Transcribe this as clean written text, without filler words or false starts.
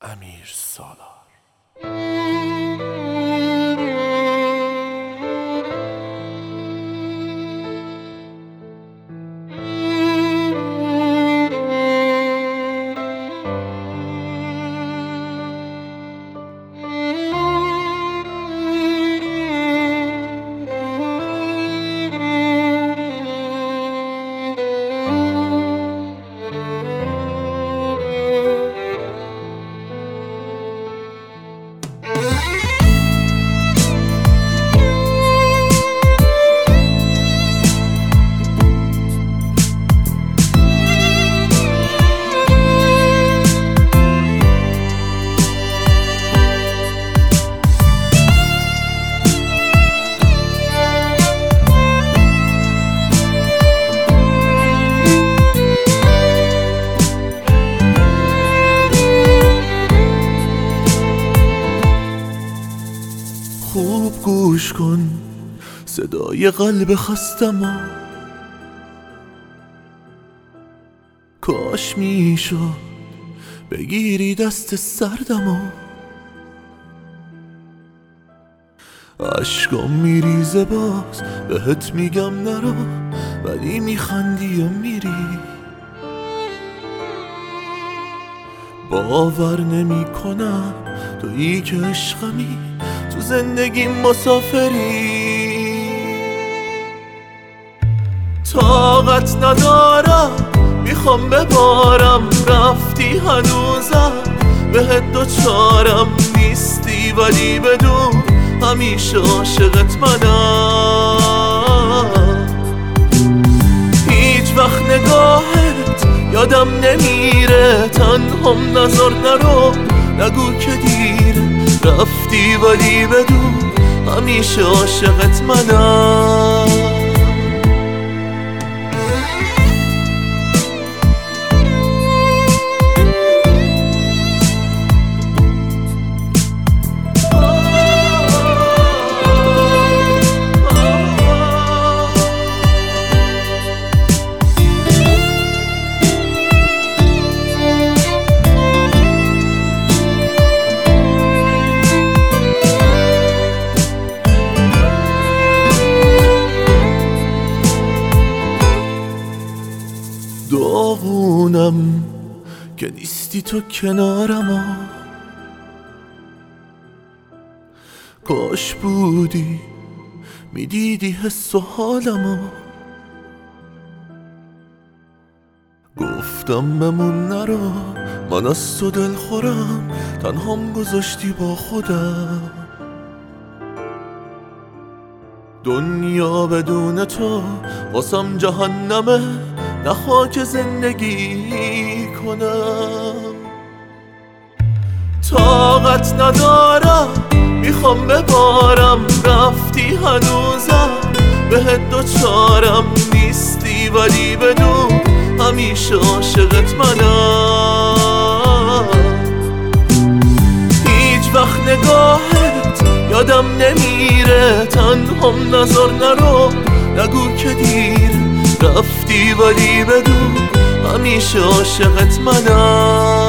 امیر سالار. خوب گوش کن صدای قلب خستمو، کاش میشد بگیری دست سردمو. عشقام میریزه باز بهت میگم نرو، ولی میخندی و میری. باور نمی کنم تویی که عشقمی، تو زندگی مسافری. طاقت ندارم میخوام ببارم، رفتی هنوزم بهت دوچارم نیستی، ولی بدون همیشه عاشقت منم. هیچ وقت نگاهت یادم نمیره، تنهام نظر نرو نگو که دیره. رفتی ولی بدون همیشه عاشقت منم. داغونم که نیستی تو کنارم، کاش بودی میدیدی حس و حالمو. گفتم بمون نرو من از تو دل خورم، تنهام گذاشتی با خودم. دنیا بدون تو واسم جهنمه، نخوا که زندگی کنم. طاقت ندارم میخوام ببارم، رفتی هنوزم بهت دوچارم نیستی، ولی بدون همیشه عاشقت منم. هیچ وقت نگاهت یادم نمیره، تنهام نظر نرو نگو که دیره. رفتی ولی بدون همیشه عاشقت منم.